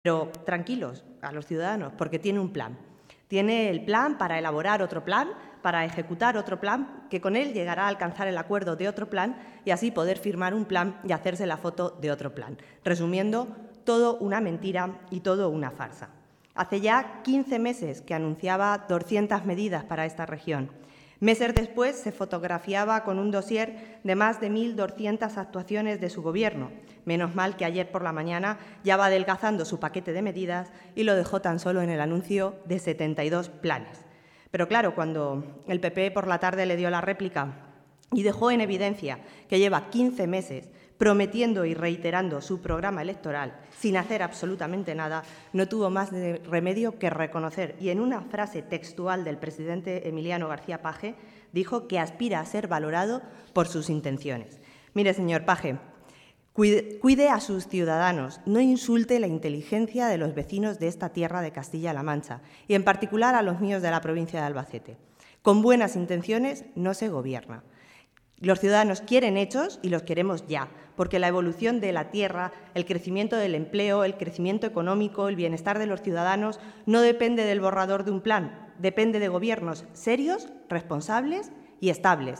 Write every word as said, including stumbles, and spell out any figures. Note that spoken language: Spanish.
Pero tranquilos a los ciudadanos, porque tiene un plan. Tiene el plan para elaborar otro plan, para ejecutar otro plan, que con él llegará a alcanzar el acuerdo de otro plan y así poder firmar un plan y hacerse la foto de otro plan. Resumiendo, todo una mentira y todo una farsa. Hace ya quince meses que anunciaba doscientas medidas para esta región. Meses después se fotografiaba con un dossier de más de mil doscientas actuaciones de su Gobierno. Menos mal que ayer por la mañana ya va adelgazando su paquete de medidas y lo dejó tan solo en el anuncio de setenta y dos planes. Pero claro, cuando el P P por la tarde le dio la réplica y dejó en evidencia que lleva quince meses prometiendo y reiterando su programa electoral sin hacer absolutamente nada, no tuvo más de remedio que reconocer, y en una frase textual del presidente Emiliano García Paje, dijo que aspira a ser valorado por sus intenciones. Mire, señor Paje, cuide, cuide a sus ciudadanos, no insulte la inteligencia de los vecinos de esta tierra de Castilla-La Mancha, y en particular a los míos de la provincia de Albacete. Con buenas intenciones no se gobierna. Los ciudadanos quieren hechos y los queremos ya, porque la evolución de la tierra, el crecimiento del empleo, el crecimiento económico, el bienestar de los ciudadanos no depende del borrador de un plan, depende de gobiernos serios, responsables y estables.